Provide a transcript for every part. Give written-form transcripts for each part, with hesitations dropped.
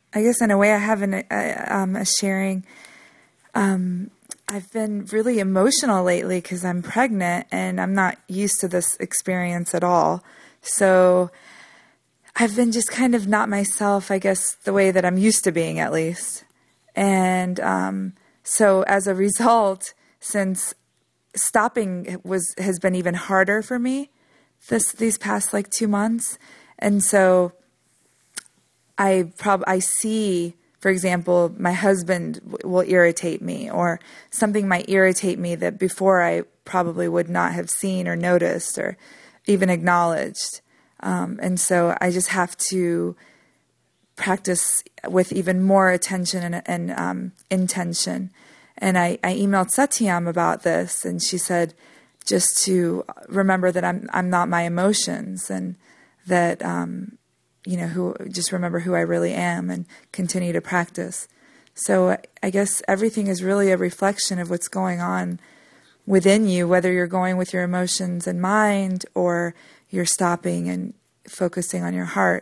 I guess in a way I have a sharing. I've been really emotional lately because I'm pregnant and I'm not used to this experience at all. So I've been just kind of not myself, I guess, the way that I'm used to being at least. And so as a result, since stopping has been even harder for me these past 2 months. And so I see, for example, my husband will irritate me, or something might irritate me that before I probably would not have seen or noticed or even acknowledged. And so I just have to practice with even more attention and intention. And I emailed Satyam about this, and she said just to remember that I'm not my emotions, and that just remember who I really am and continue to practice. So I guess everything is really a reflection of what's going on within you, whether you're going with your emotions and mind or you're stopping and focusing on your heart.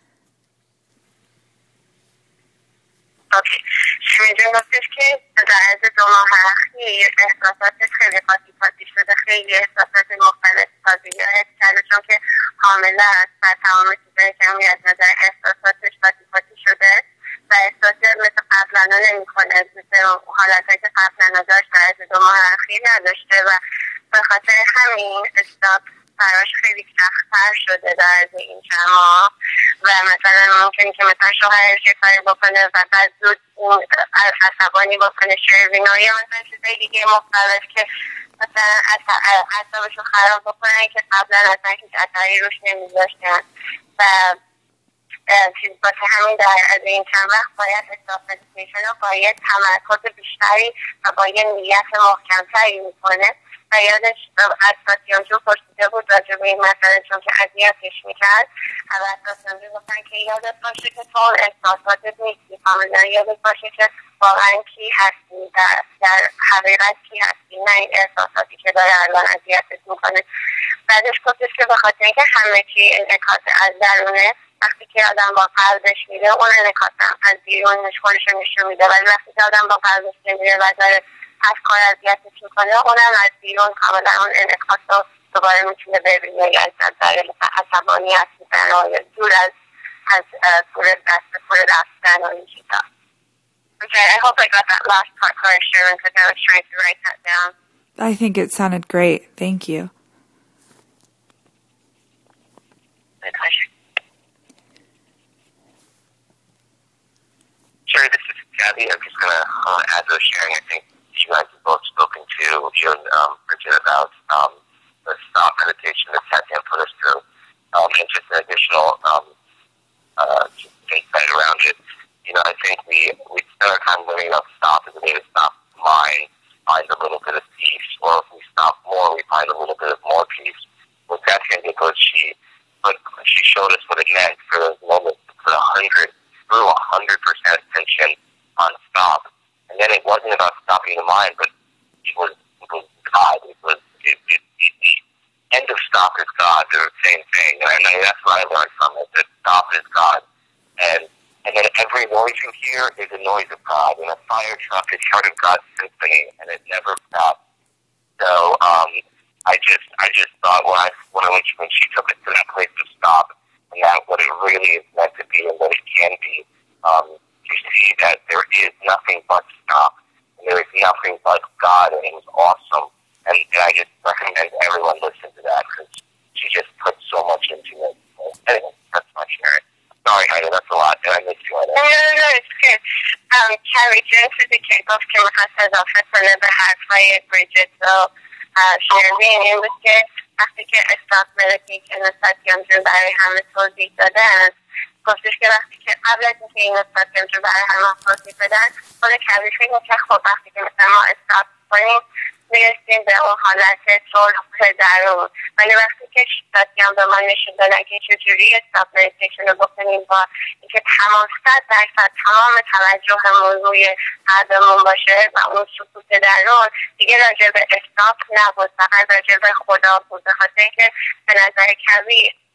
Okay. شنیدین گفتش که در عرض 2 ماه اخیر احساساتش خیلی قاطی شده، خیلی احساسات مختلف تازگی ها حس کرده، چون که حامله است و تمام چیزایی که از نظر احساساتش قاطی شده و احساس مثل قبلا نمی کنه، مثل حالتهایی که قبلا داشت در عرض 2 ماه اخیر نداشته و به خاطر همین استاپ براش خیلی سخت‌تر شده در عرض این چند ماه. و مثلا ممکنه که مثلا شوهرش یه کاری بکنه و بعد زود اون عصبانی بکنه، شروینو یا مثلا چیزای دیگه مختلف که مثلا اعصابشو خراب بکنن که قبلا اصلا هیچ اثری روش نمیذاشتن. و واسه همین در از این چند وقت باید استاپ مدیتیشن رو باید تمرکز بیشتری و با یه نیت محکمتری میکنه. و یادش از ساتیانجو پرسیده بود راجع به این مسئله، چون که اذیتش میکرد. از ساتیانجو گفتن که یادت باشه که تو احساساتت نیستی، کاملا یادت باشه که واقعا کی هستی، در حقیقت کی هستی، نه این احساساتی که داره الان اذیتت میکنه. بعدش گفتش که به خاطر اینکه همه چی انعکاس از درونه، وقتی که آدم با قلبش میره اون انعکاس از بیرونش خودشو نشون میده، ولی وقتی که آدم با قلبش نمیره و داره کار اذیتش میکنه، اونم از بیرون کاملا اون انعکاس رو دوباره میتونه ببینه، یا از نظر عصبانیت میزنه یا دور از پور رفتن و این چیزا. Okay, I hope I got that last part correct, Sharon, because I was trying to write that down. I think it sounded great. Thank you. My pleasure. Sure, this is Gabby. I'm just going to add to sharing. I think you guys have both spoken to you and Bridget about the stop meditation that Satya put us through, and just an additional insight around it. I think we spend our time learning about stop as a way to stop mind, find a little bit of peace, or if we stop more, we find a little bit of more peace. What Satya did was she showed us what it meant for those moments to put 100% attention on stop. And then it wasn't about stopping the mind, but it was God. The end of stop is God. They're the same thing. And that's what I learned from it, that stop is God. And then every noise you hear is a noise of God. And a fire truck is part of God's symphony, and it never stops. So I just thought when she took it to that place of stop, and that what it really is meant to be and what it can be, you see that there is nothing but stop. And there is nothing but God, and it was awesome. And I just recommend everyone listen to that, because she just put so much into it. Anyway, that's my sharing. Sorry, Heidi, that's a lot. Did I miss you on it? No, it's good. Carrie, جنس دیگه گفت که میخواست اضافه کنه به حرفای بریجت و شیرین این بود که وقتی که استاپ مدیتیشن و ساتیانجو برای همه توضیح دادن، گفتش که وقتی که قبل از اینکه این ساتیانجو برای همه توضیح بدن، خود کبیر فکر که خب وقتی که مثلا ما استاپ کنیم میرسیم به اون حالت صلح درون، ولی وقتی که ساتیان به ما نشون دادن که چجوری استاپ مدیتیشن رو بکنیم با اینکه تمام 100% تمام توجهمون روی قلبمون باشه و اون سکوت درون، دیگه راجع به استاپ نبود، فقط راجع به خدا بود. به خاطر اینکه به نظر کبیر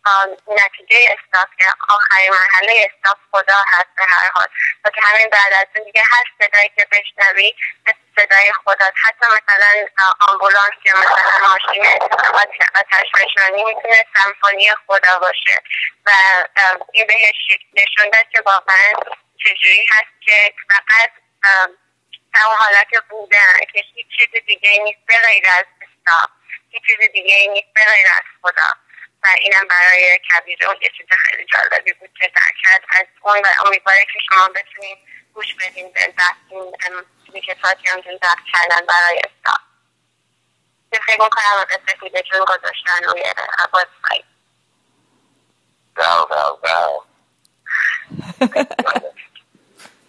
نتیجه استاپ که آخرین مرحله استاپ خدا هست به هر حال و که همین بعد از اون دیگه هر صدایی که بشنوی صدای خداست. حتی مثلا آمبولانس یا مثلا ماشین آتش نشانی میتونه سمفونی خدا باشه و این بهش نشون داد که واقعا چجوری هست که فقط اون حالت بودن که هیچ چیز دیگه نیست به غیر از استاپ، هیچ چیز دیگه نیست به غیر از خدا. و اینم برای کبیرون یه چیز خیلی جالبی بود که درک کرد از اون و امیدواره که شما بتونید گوش بدین به چیزی که ساتیان جون درک کردن برای استاپ. فکر میکنم قصه فیدشون گذاشتن روی وبسایت. Wow.